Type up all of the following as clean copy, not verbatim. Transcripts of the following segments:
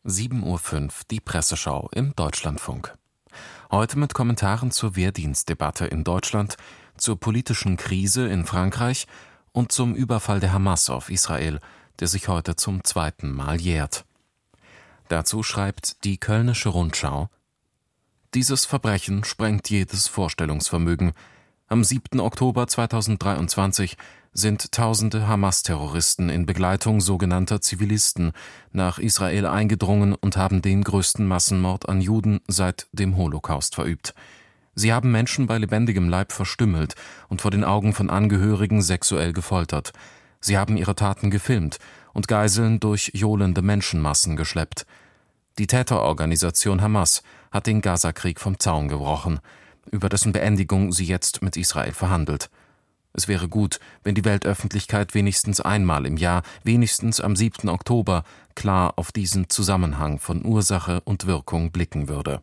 7:05 Uhr die Presseschau im Deutschlandfunk. Heute mit Kommentaren zur Wehrdienstdebatte in Deutschland, zur politischen Krise in Frankreich und zum Überfall der Hamas auf Israel, der sich heute zum zweiten Mal jährt. Dazu schreibt die Kölnische Rundschau: Dieses Verbrechen sprengt jedes Vorstellungsvermögen. Am 7. Oktober 2023 sind tausende Hamas-Terroristen in Begleitung sogenannter Zivilisten nach Israel eingedrungen und haben den größten Massenmord an Juden seit dem Holocaust verübt. Sie haben Menschen bei lebendigem Leib verstümmelt und vor den Augen von Angehörigen sexuell gefoltert. Sie haben ihre Taten gefilmt und Geiseln durch johlende Menschenmassen geschleppt. Die Täterorganisation Hamas hat den Gazakrieg vom Zaun gebrochen, über dessen Beendigung sie jetzt mit Israel verhandelt. Es wäre gut, wenn die Weltöffentlichkeit wenigstens einmal im Jahr, wenigstens am 7. Oktober, klar auf diesen Zusammenhang von Ursache und Wirkung blicken würde.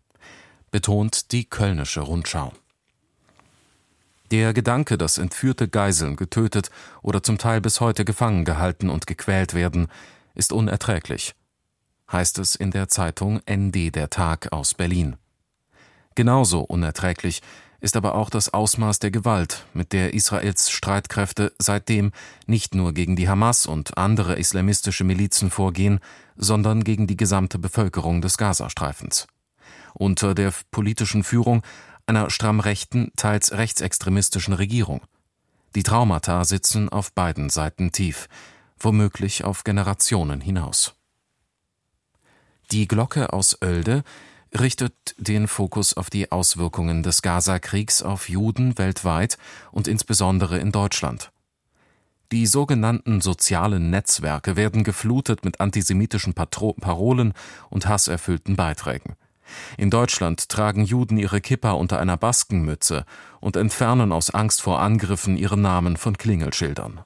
Betont die Kölnische Rundschau. Der Gedanke, dass entführte Geiseln getötet oder zum Teil bis heute gefangen gehalten und gequält werden, ist unerträglich, heißt es in der Zeitung ND der Tag aus Berlin. Genauso unerträglich ist aber auch das Ausmaß der Gewalt, mit der Israels Streitkräfte seitdem nicht nur gegen die Hamas und andere islamistische Milizen vorgehen, sondern gegen die gesamte Bevölkerung des Gazastreifens. Unter der politischen Führung einer stramm rechten, teils rechtsextremistischen Regierung. Die Traumata sitzen auf beiden Seiten tief, womöglich auf Generationen hinaus. Die Glocke aus Oelde richtet den Fokus auf die Auswirkungen des Gazakriegs auf Juden weltweit und insbesondere in Deutschland. Die sogenannten sozialen Netzwerke werden geflutet mit antisemitischen Parolen und hasserfüllten Beiträgen. In Deutschland tragen Juden ihre Kippa unter einer Baskenmütze und entfernen aus Angst vor Angriffen ihre Namen von Klingelschildern.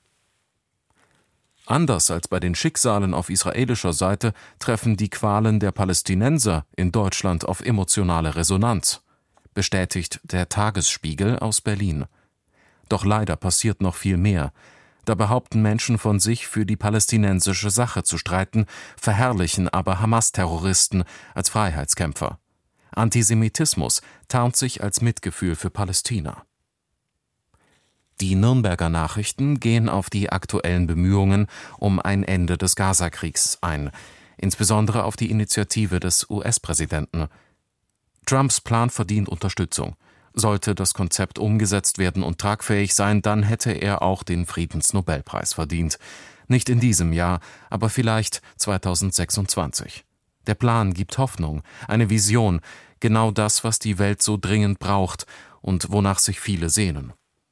Anders als bei den Schicksalen auf israelischer Seite treffen die Qualen der Palästinenser in Deutschland auf emotionale Resonanz, bestätigt der Tagesspiegel aus Berlin. Doch leider passiert noch viel mehr. Da behaupten Menschen von sich, für die palästinensische Sache zu streiten, verherrlichen aber Hamas-Terroristen als Freiheitskämpfer. Antisemitismus tarnt sich als Mitgefühl für Palästina. Die Nürnberger Nachrichten gehen auf die aktuellen Bemühungen um ein Ende des Gazakriegs ein, insbesondere auf die Initiative des US-Präsidenten. Trumps Plan verdient Unterstützung. Sollte das Konzept umgesetzt werden und tragfähig sein, dann hätte er auch den Friedensnobelpreis verdient. Nicht in diesem Jahr, aber vielleicht 2026. Der Plan gibt Hoffnung, eine Vision, genau das, was die Welt so dringend braucht und wonach sich viele sehnen.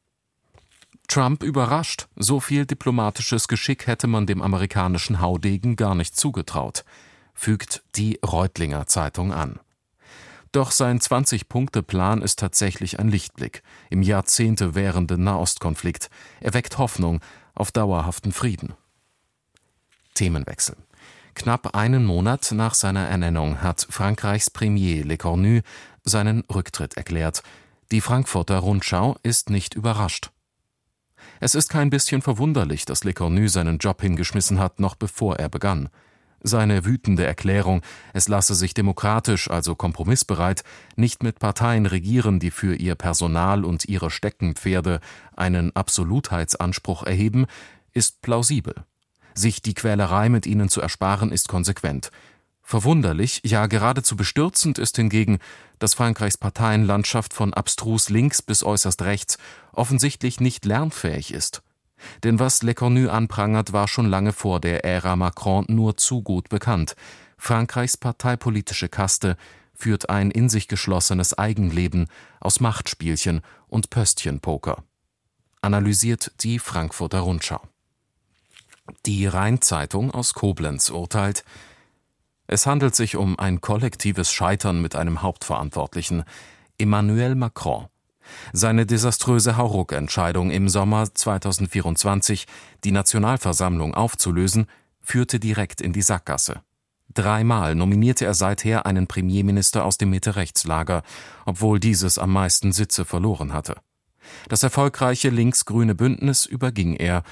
Trump überrascht, so viel diplomatisches Geschick hätte man dem amerikanischen Haudegen gar nicht zugetraut, fügt die Reutlinger Zeitung an. Doch sein 20-Punkte-Plan ist tatsächlich ein Lichtblick im Jahrzehnte währenden Nahostkonflikt. Er weckt Hoffnung auf dauerhaften Frieden. Themenwechsel. Knapp einen Monat nach seiner Ernennung hat Frankreichs Premier Lecornu seinen Rücktritt erklärt. Die Frankfurter Rundschau ist nicht überrascht. Es ist kein bisschen verwunderlich, dass Lecornu seinen Job hingeschmissen hat, noch bevor er begann. Seine wütende Erklärung, es lasse sich demokratisch, also kompromissbereit, nicht mit Parteien regieren, die für ihr Personal und ihre Steckenpferde einen Absolutheitsanspruch erheben, ist plausibel. Sich die Quälerei mit ihnen zu ersparen, ist konsequent. Verwunderlich, ja geradezu bestürzend ist hingegen, dass Frankreichs Parteienlandschaft von abstrus links bis äußerst rechts offensichtlich nicht lernfähig ist. Denn was Lecornu anprangert, war schon lange vor der Ära Macron nur zu gut bekannt. Frankreichs parteipolitische Kaste führt ein in sich geschlossenes Eigenleben aus Machtspielchen und Pöstchenpoker. Analysiert die Frankfurter Rundschau. Die Rhein-Zeitung aus Koblenz urteilt: Es handelt sich um ein kollektives Scheitern mit einem Hauptverantwortlichen, Emmanuel Macron. Seine desaströse Hauruck-Entscheidung im Sommer 2024, die Nationalversammlung aufzulösen, führte direkt in die Sackgasse. 3-mal nominierte er seither einen Premierminister aus dem Mitte-Rechts-Lager, obwohl dieses am meisten Sitze verloren hatte. Das erfolgreiche links-grüne Bündnis überging er.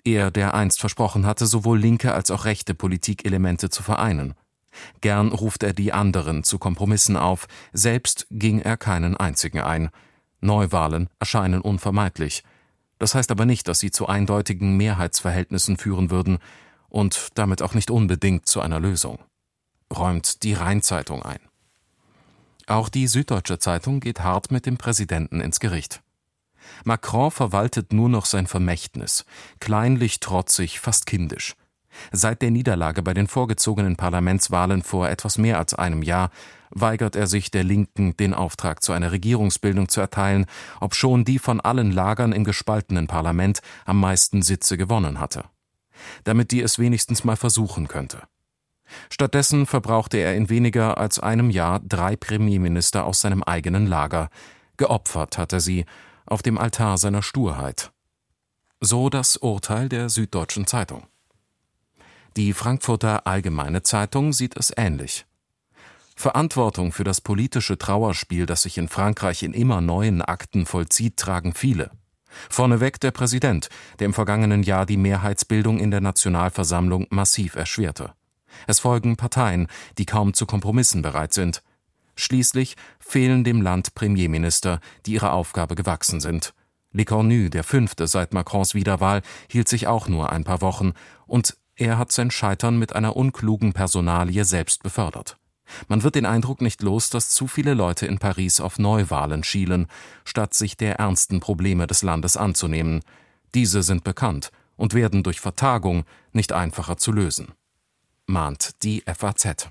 Er, der einst versprochen hatte, sowohl linke als auch rechte Politikelemente zu vereinen. Gern ruft er die anderen zu Kompromissen auf, selbst ging er keinen einzigen ein. Neuwahlen erscheinen unvermeidlich. Das heißt aber nicht, dass sie zu eindeutigen Mehrheitsverhältnissen führen würden und damit auch nicht unbedingt zu einer Lösung. Räumt die Rhein-Zeitung ein. Auch die Süddeutsche Zeitung geht hart mit dem Präsidenten ins Gericht. Macron verwaltet nur noch sein Vermächtnis, kleinlich, trotzig, fast kindisch. Seit der Niederlage bei den vorgezogenen Parlamentswahlen vor etwas mehr als einem Jahr weigert er sich der Linken, den Auftrag zu einer Regierungsbildung zu erteilen, obschon die von allen Lagern im gespaltenen Parlament am meisten Sitze gewonnen hatte. Damit die es wenigstens mal versuchen könnte. Stattdessen verbrauchte er in weniger als einem Jahr 3 Premierminister aus seinem eigenen Lager. Geopfert hat er sie auf dem Altar seiner Sturheit. So das Urteil der Süddeutschen Zeitung. Die Frankfurter Allgemeine Zeitung sieht es ähnlich. Verantwortung für das politische Trauerspiel, das sich in Frankreich in immer neuen Akten vollzieht, tragen viele. Vorneweg der Präsident, der im vergangenen Jahr die Mehrheitsbildung in der Nationalversammlung massiv erschwerte. Es folgen Parteien, die kaum zu Kompromissen bereit sind. Schließlich fehlen dem Land Premierminister, die ihrer Aufgabe gewachsen sind. Lecornu, der 5. seit Macrons Wiederwahl, hielt sich auch nur ein paar Wochen und er hat sein Scheitern mit einer unklugen Personalie selbst befördert. Man wird den Eindruck nicht los, dass zu viele Leute in Paris auf Neuwahlen schielen, statt sich der ernsten Probleme des Landes anzunehmen. Diese sind bekannt und werden durch Vertagung nicht einfacher zu lösen, mahnt die FAZ.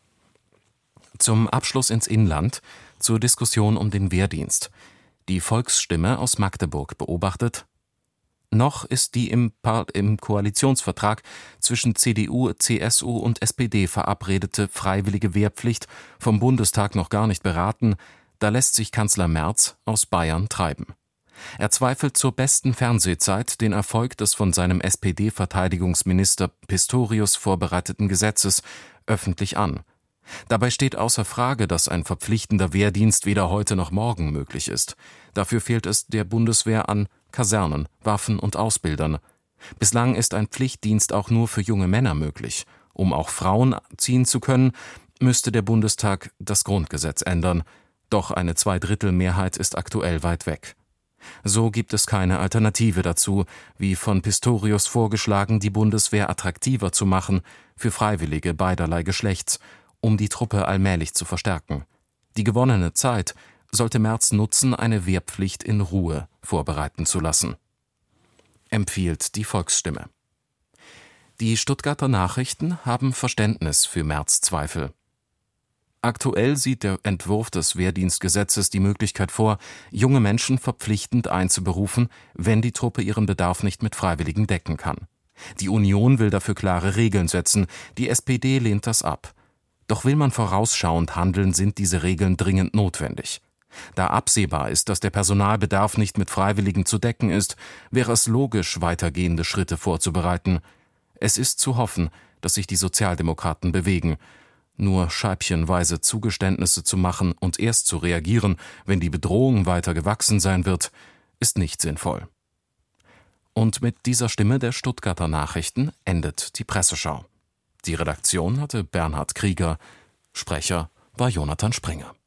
Zum Abschluss ins Inland, zur Diskussion um den Wehrdienst. Die Volksstimme aus Magdeburg beobachtet: Noch ist die im Koalitionsvertrag zwischen CDU, CSU und SPD verabredete freiwillige Wehrpflicht vom Bundestag noch gar nicht beraten, da lässt sich Kanzler Merz aus Bayern treiben. Er zweifelt zur besten Fernsehzeit den Erfolg des von seinem SPD-Verteidigungsminister Pistorius vorbereiteten Gesetzes öffentlich an. Dabei steht außer Frage, dass ein verpflichtender Wehrdienst weder heute noch morgen möglich ist. Dafür fehlt es der Bundeswehr an Kasernen, Waffen und Ausbildern. Bislang ist ein Pflichtdienst auch nur für junge Männer möglich. Um auch Frauen ziehen zu können, müsste der Bundestag das Grundgesetz ändern. Doch eine Zweidrittelmehrheit ist aktuell weit weg. So gibt es keine Alternative dazu, wie von Pistorius vorgeschlagen, die Bundeswehr attraktiver zu machen für Freiwillige beiderlei Geschlechts, um die Truppe allmählich zu verstärken. Die gewonnene Zeit sollte Merz nutzen, eine Wehrpflicht in Ruhe vorbereiten zu lassen, empfiehlt die Volksstimme. Die Stuttgarter Nachrichten haben Verständnis für Merz' Zweifel. Aktuell sieht der Entwurf des Wehrdienstgesetzes die Möglichkeit vor, junge Menschen verpflichtend einzuberufen, wenn die Truppe ihren Bedarf nicht mit Freiwilligen decken kann. Die Union will dafür klare Regeln setzen, die SPD lehnt das ab. Doch will man vorausschauend handeln, sind diese Regeln dringend notwendig. Da absehbar ist, dass der Personalbedarf nicht mit Freiwilligen zu decken ist, wäre es logisch, weitergehende Schritte vorzubereiten. Es ist zu hoffen, dass sich die Sozialdemokraten bewegen. Nur scheibchenweise Zugeständnisse zu machen und erst zu reagieren, wenn die Bedrohung weiter gewachsen sein wird, ist nicht sinnvoll. Und mit dieser Stimme der Stuttgarter Nachrichten endet die Presseschau. Die Redaktion hatte Bernhard Krieger, Sprecher war Jonathan Springer.